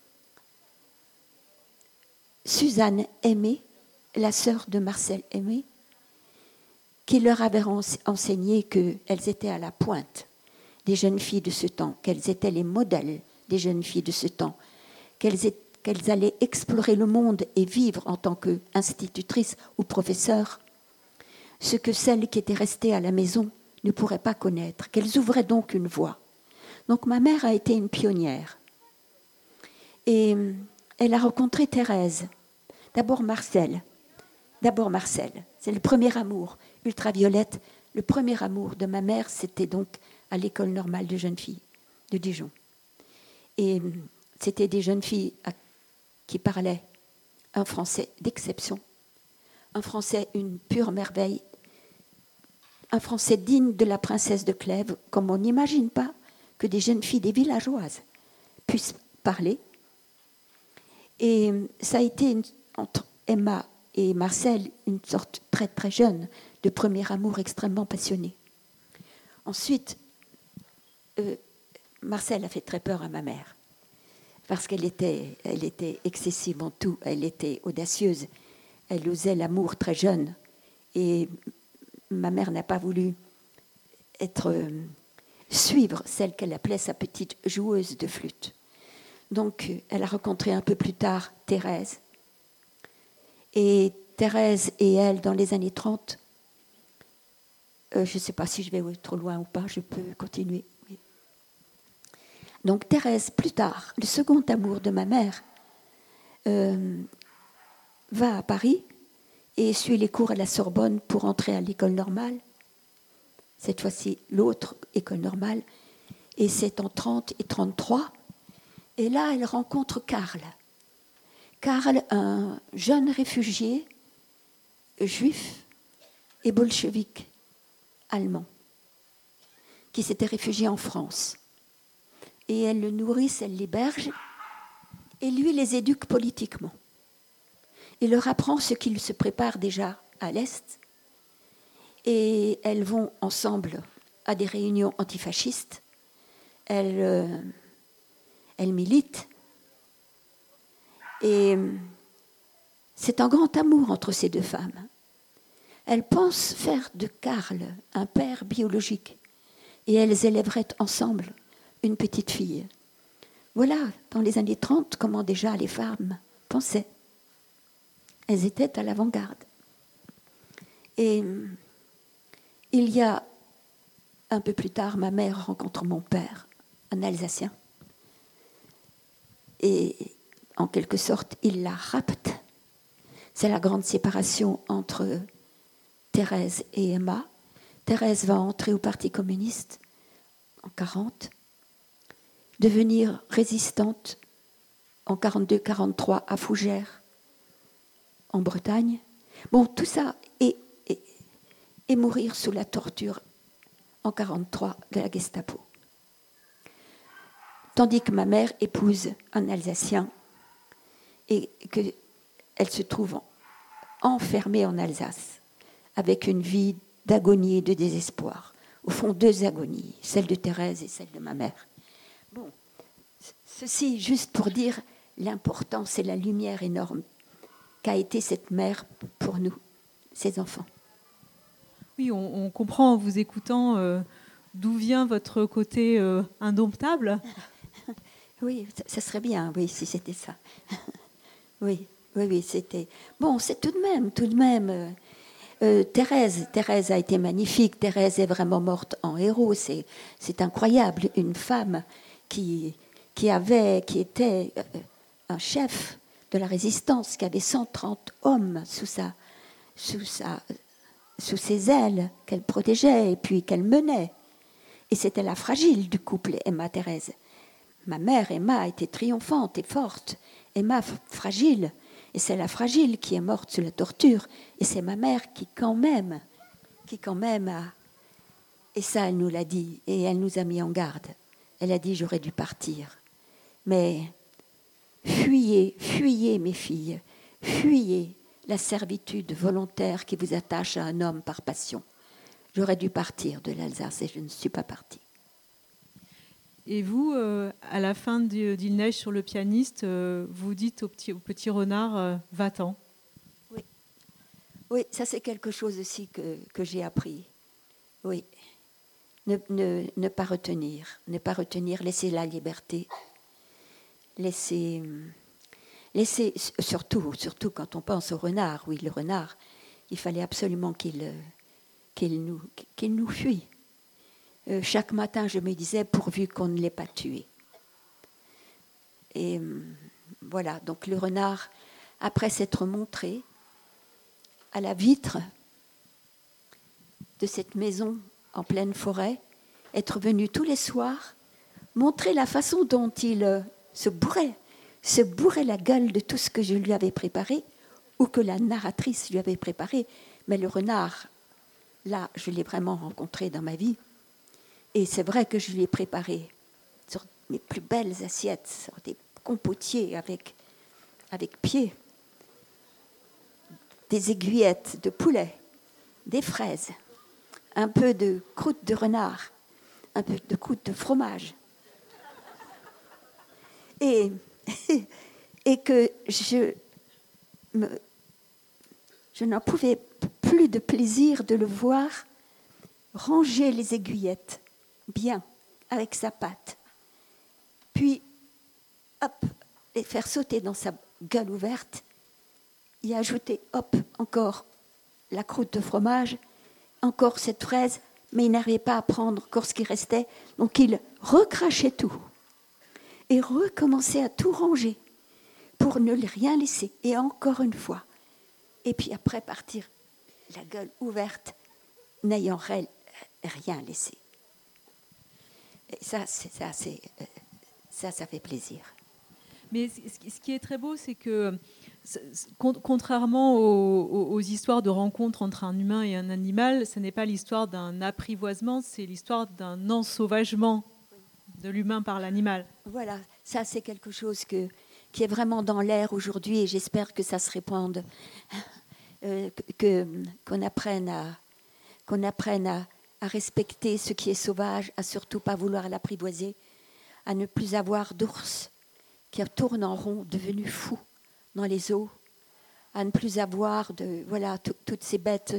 Suzanne Aimé, la sœur de Marcel Aimé, qui leur avait enseigné qu'elles étaient à la pointe des jeunes filles de ce temps, qu'elles étaient les modèles des jeunes filles de ce temps, qu'elles allaient explorer le monde et vivre en tant qu'institutrices ou professeurs ce que celles qui étaient restées à la maison ne pourraient pas connaître, qu'elles ouvraient donc une voie. Donc ma mère a été une pionnière. Et elle a rencontré Thérèse, d'abord Marcel. C'est le premier amour, Ultraviolette. Le premier amour de ma mère, c'était donc à l'école normale de jeunes filles de Dijon. Et c'était des jeunes filles qui parlaient un français d'exception, un français une pure merveille, un français digne de la princesse de Clèves, comme on n'imagine pas que des jeunes filles, des villageoises, puissent parler. Et ça a été, entre Emma et Marcel, une sorte très très jeune de premier amour extrêmement passionné. Ensuite, Marcel a fait très peur à ma mère, parce qu'elle était excessive en tout, elle était audacieuse, elle osait l'amour très jeune, et ma mère n'a pas voulu suivre celle qu'elle appelait sa petite joueuse de flûte. Donc, elle a rencontré un peu plus tard Thérèse. Et Thérèse et elle, dans les années 30, je ne sais pas si je vais trop loin ou pas, je peux continuer. Oui. Donc, Thérèse, plus tard, le second amour de ma mère, va à Paris et suit les cours à la Sorbonne pour entrer à l'école normale. Cette fois-ci, l'autre école normale. Et c'est en 30 et 33. Et là, elle rencontre Karl. Karl, un jeune réfugié juif et bolchevique allemand, qui s'était réfugié en France. Et elle le nourrissent, elle l'héberge, et lui les éduque politiquement. Il leur apprend ce qu'il se prépare déjà à l'Est, et elles vont ensemble à des réunions antifascistes. Elles militent, et c'est un grand amour entre ces deux femmes. Elles pensent faire de Karl un père biologique, et elles élèveraient ensemble une petite fille. Voilà, dans les années 30, comment déjà les femmes pensaient. Elles étaient à l'avant-garde. Et il y a, un peu plus tard, ma mère rencontre mon père, un Alsacien. Et en quelque sorte, il la rapte. C'est la grande séparation entre Thérèse et Emma. Thérèse va entrer au Parti communiste en 40, devenir résistante en 42-43 à Fougères, en Bretagne. Bon, tout ça, et mourir sous la torture en 43 de la Gestapo. Tandis que ma mère épouse un Alsacien et qu'elle se trouve enfermée en Alsace avec une vie d'agonie et de désespoir. Au fond, deux agonies, celle de Thérèse et celle de ma mère. Bon, ceci juste pour dire l'importance et la lumière énorme qu'a été cette mère pour nous, ses enfants. Oui, on comprend en vous écoutant d'où vient votre côté indomptable. Oui, ça serait bien, oui, si c'était ça. Oui. oui, c'était... Bon, c'est tout de même... Thérèse a été magnifique. Thérèse est vraiment morte en héros. C'est incroyable. Une femme qui était un chef de la résistance, qui avait 130 hommes sous ses ailes, qu'elle protégeait et puis qu'elle menait. Et c'était la fragile du couple, Emma-Thérèse. Ma mère, Emma, était triomphante et forte. Emma, fragile. Et c'est la fragile qui est morte sous la torture. Et c'est ma mère qui quand même a... Et ça, elle nous l'a dit. Et elle nous a mis en garde. Elle a dit, j'aurais dû partir. Mais fuyez, mes filles. Fuyez la servitude volontaire qui vous attache à un homme par passion. J'aurais dû partir de l'Alsace et je ne suis pas partie. Et vous, à la fin d'Il neige sur le pianiste, vous dites au petit renard, va-t'en. Oui, ça c'est quelque chose aussi que j'ai appris. Oui, ne pas retenir, laisser la liberté, laisser surtout quand on pense au renard. Oui, le renard, il fallait absolument qu'il nous fuit. Chaque matin, je me disais, pourvu qu'on ne l'ait pas tué. Et voilà, donc le renard, après s'être montré à la vitre de cette maison en pleine forêt, être venu tous les soirs, montrer la façon dont il se bourrait la gueule de tout ce que je lui avais préparé, ou que la narratrice lui avait préparé. Mais le renard, là, je l'ai vraiment rencontré dans ma vie. Et c'est vrai que je lui ai préparé sur mes plus belles assiettes, sur des compotiers avec pied, des aiguillettes de poulet, des fraises, un peu de croûte de renard, un peu de croûte de fromage. Et que je n'en pouvais plus de plaisir de le voir ranger les aiguillettes bien avec sa patte, puis hop, les faire sauter dans sa gueule ouverte, y ajouter hop encore la croûte de fromage, encore cette fraise, mais il n'arrivait pas à prendre encore ce qui restait, donc il recrachait tout et recommençait à tout ranger pour ne rien laisser, et encore une fois, et puis après partir la gueule ouverte, n'ayant rien laissé. Et ça fait plaisir. Mais ce qui est très beau, c'est que, contrairement aux histoires de rencontres entre un humain et un animal, ce n'est pas l'histoire d'un apprivoisement, c'est l'histoire d'un ensauvagement de l'humain par l'animal. Voilà, ça c'est quelque chose qui est vraiment dans l'air aujourd'hui, et j'espère que ça se répande, qu'on apprenne à respecter ce qui est sauvage, à surtout pas vouloir l'apprivoiser, à ne plus avoir d'ours qui tournent en rond, devenus fous dans les eaux, à ne plus avoir toutes ces bêtes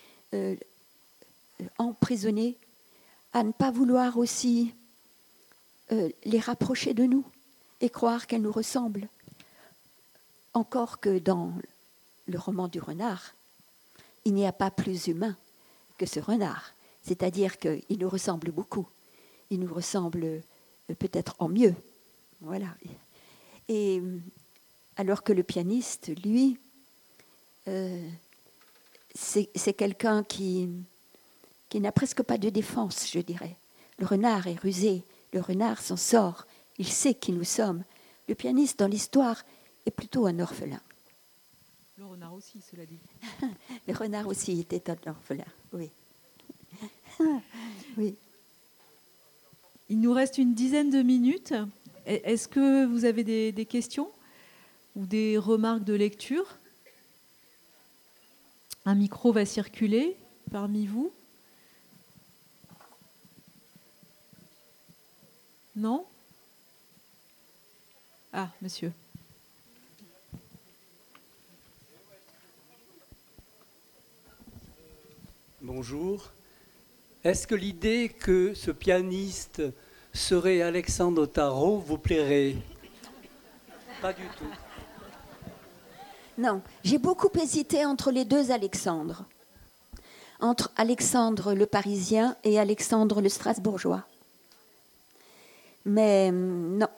emprisonnées, à ne pas vouloir aussi les rapprocher de nous et croire qu'elles nous ressemblent. Encore que dans le roman du renard, il n'y a pas plus humain que ce renard. C'est-à-dire qu'il nous ressemble beaucoup. Il nous ressemble peut-être en mieux. Voilà. Et alors que le pianiste, lui, c'est quelqu'un qui n'a presque pas de défense, je dirais. Le renard est rusé. Le renard s'en sort. Il sait qui nous sommes. Le pianiste, dans l'histoire, est plutôt un orphelin. Le renard aussi, cela dit. Le renard aussi était un orphelin, oui. Oui. Il nous reste une dizaine de minutes. Est-ce que vous avez des questions ou des remarques de lecture? Un micro va circuler parmi vous. Non? Ah, monsieur. Bonjour. Est-ce que l'idée que ce pianiste serait Alexandre Tarot vous plairait? Pas du tout. Non, j'ai beaucoup hésité entre les deux Alexandre. Entre Alexandre le Parisien et Alexandre le Strasbourgeois. Mais non.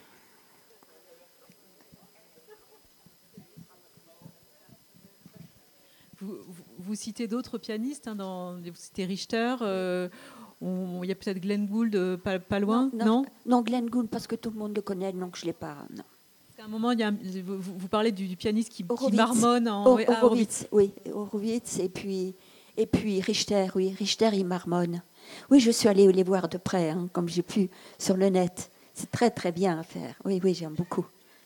Vous citez d'autres pianistes, vous citez Richter, il y a peut-être Glenn Gould pas loin, non? Non, Glenn Gould, parce que tout le monde le connaît, donc je ne l'ai pas. Non. À un moment, vous parlez du pianiste qui Horowitz. marmonne Horowitz, oui, Horowitz, et puis Richter, oui, Richter, il marmonne. Oui, je suis allée les voir de près, comme j'ai pu sur le net. C'est très, très bien à faire. Oui, j'aime beaucoup.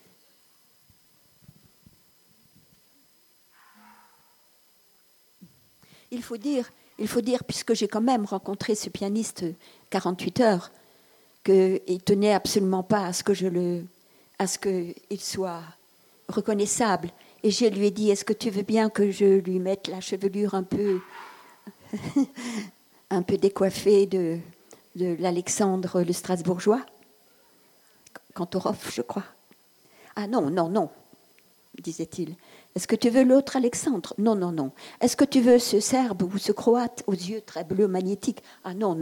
Il faut dire, puisque j'ai quand même rencontré ce pianiste 48 heures, qu'il tenait absolument pas à ce qu'il soit reconnaissable. Et je lui ai dit, est-ce que tu veux bien que je lui mette la chevelure un peu, un peu décoiffée de l'Alexandre le Strasbourgeois, Kantorov, je crois. Ah non, disait-il. Est-ce que tu veux l'autre Alexandre? Non. Est-ce que tu veux ce Serbe ou ce Croate aux yeux très bleus magnétiques? Ah non.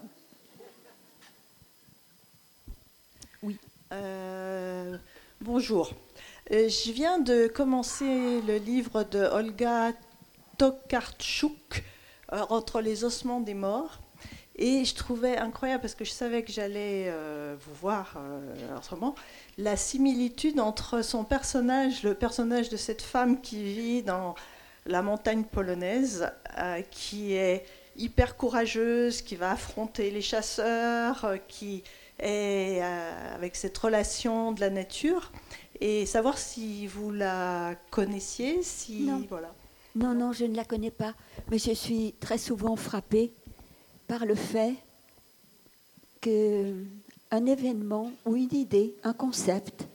Oui. Bonjour. Je viens de commencer le livre de Olga Tokarczuk, Entre les ossements des morts. Et je trouvais incroyable, parce que je savais que j'allais vous voir autrement, la similitude entre son personnage, le personnage de cette femme qui vit dans la montagne polonaise, qui est hyper courageuse, qui va affronter les chasseurs, qui est avec cette relation de la nature, et savoir si vous la connaissiez, Non. Voilà. Non, je ne la connais pas, mais je suis très souvent frappée par le fait qu'un événement ou une idée, un concept,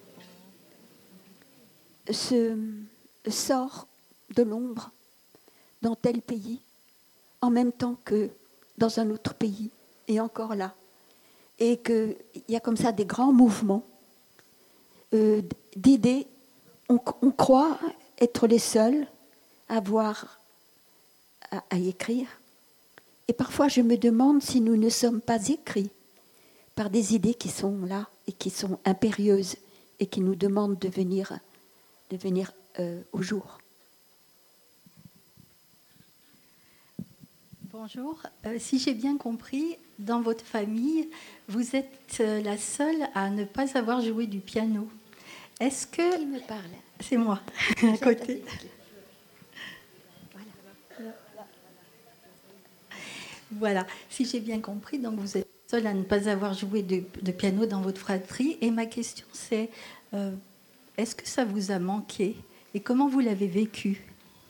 sort de l'ombre dans tel pays, en même temps que dans un autre pays, et encore là. Et qu'il y a comme ça des grands mouvements d'idées. On croit être les seuls à écrire. Et parfois, je me demande si nous ne sommes pas écrits par des idées qui sont là et qui sont impérieuses et qui nous demandent de venir au jour. Bonjour. Si j'ai bien compris, dans votre famille, vous êtes la seule à ne pas avoir joué du piano. Est-ce que... Qui me parle? C'est moi, à côté. Voilà, si j'ai bien compris, donc vous êtes seule à ne pas avoir joué de piano dans votre fratrie. Et ma question, c'est, est-ce que ça vous a manqué? Et comment vous l'avez vécu?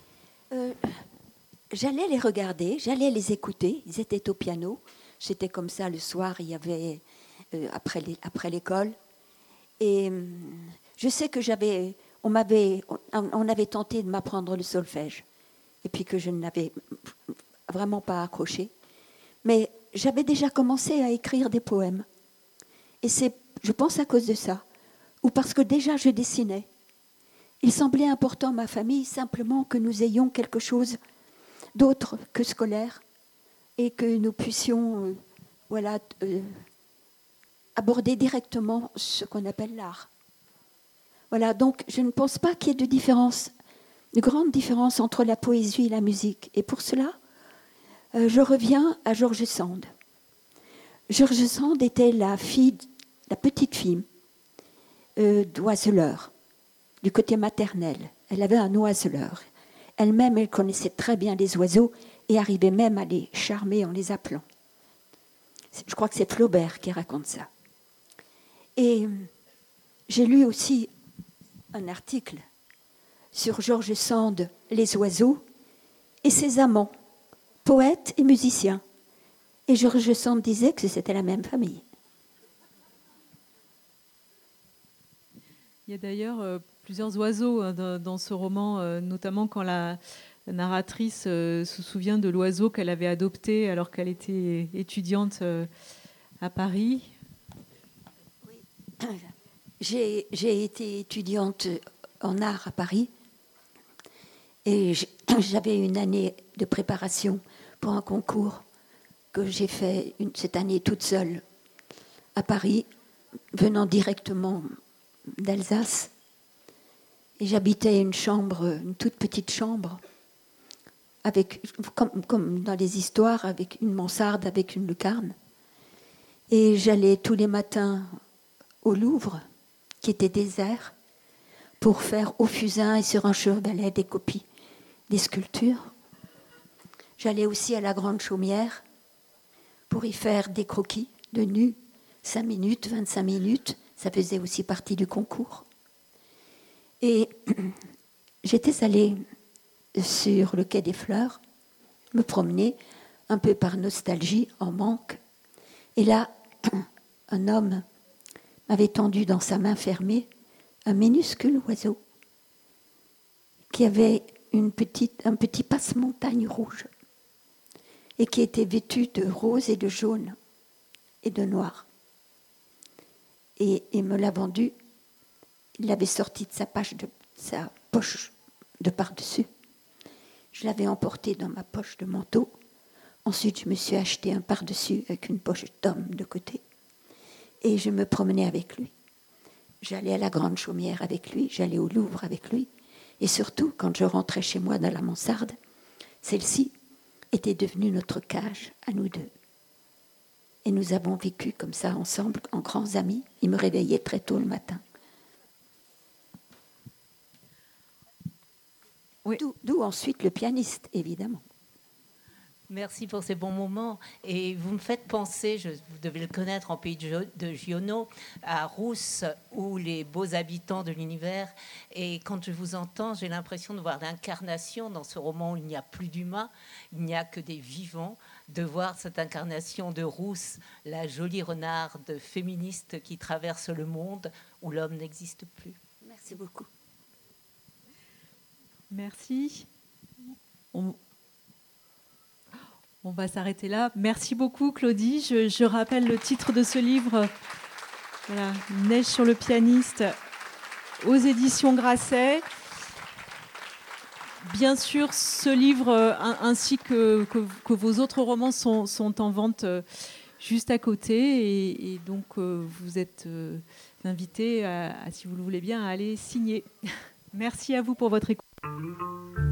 J'allais les regarder, j'allais les écouter. Ils étaient au piano. J'étais comme ça le soir, il y avait après l'école. Et je sais que on avait tenté de m'apprendre le solfège. Et puis que je n'avais vraiment pas accroché. Mais j'avais déjà commencé à écrire des poèmes. Et c'est, je pense, à cause de ça. Ou parce que déjà je dessinais. Il semblait important à ma famille simplement que nous ayons quelque chose d'autre que scolaire et que nous puissions aborder directement ce qu'on appelle l'art. Voilà, donc je ne pense pas qu'il y ait de grande différence entre la poésie et la musique. Et pour cela, je reviens à George Sand. George Sand était la petite fille d'oiseleur, du côté maternel. Elle avait un oiseleur. Elle-même, elle connaissait très bien les oiseaux et arrivait même à les charmer en les appelant. Je crois que c'est Flaubert qui raconte ça. Et j'ai lu aussi un article sur George Sand, les oiseaux, et ses amants, poètes et musiciens. Et George Sand disait que c'était la même famille. Il y a d'ailleurs plusieurs oiseaux dans ce roman, notamment quand la narratrice se souvient de l'oiseau qu'elle avait adopté alors qu'elle était étudiante à Paris. Oui. J'ai été étudiante en art à Paris Et j'avais une année de préparation pour un concours que j'ai fait cette année toute seule à Paris, venant directement d'Alsace. Et j'habitais une toute petite chambre, comme dans les histoires, avec une mansarde, avec une lucarne. Et j'allais tous les matins au Louvre, qui était désert, pour faire au fusain et sur un chevalet des copies des sculptures. J'allais aussi à la Grande Chaumière pour y faire des croquis de nus, 5 minutes, 25 minutes. Ça faisait aussi partie du concours. Et j'étais allée sur le quai des Fleurs, me promener un peu par nostalgie, en manque. Et là, un homme m'avait tendu dans sa main fermée un minuscule oiseau qui avait un petit passe-montagne rouge et qui était vêtu de rose et de jaune et de noir. Et il me l'a vendu. Il l'avait sorti de sa poche de par-dessus. Je l'avais emporté dans ma poche de manteau. Ensuite, je me suis acheté un par-dessus avec une poche d'homme de côté. Et je me promenais avec lui. J'allais à la Grande Chaumière avec lui, j'allais au Louvre avec lui. Et surtout, quand je rentrais chez moi dans la mansarde, celle-ci était devenue notre cage à nous deux. Et nous avons vécu comme ça ensemble, en grands amis. Il me réveillait très tôt le matin. Oui. D'où ensuite le pianiste, évidemment. Merci pour ces bons moments. Et vous me faites penser, vous devez le connaître en pays de Giono, à Rousse, ou les beaux habitants de l'univers. Et quand je vous entends, j'ai l'impression de voir l'incarnation dans ce roman où il n'y a plus d'humains, il n'y a que des vivants, de voir cette incarnation de Rousse, la jolie renarde féministe qui traverse le monde où l'homme n'existe plus. Merci beaucoup. Merci. On va s'arrêter là. Merci beaucoup, Claudie. Je rappelle le titre de ce livre, voilà, Neige sur le pianiste, aux éditions Grasset. Bien sûr, ce livre, ainsi que vos autres romans, sont en vente juste à côté. Et donc, vous êtes invités, si vous le voulez bien, à aller signer. Merci à vous pour votre écoute.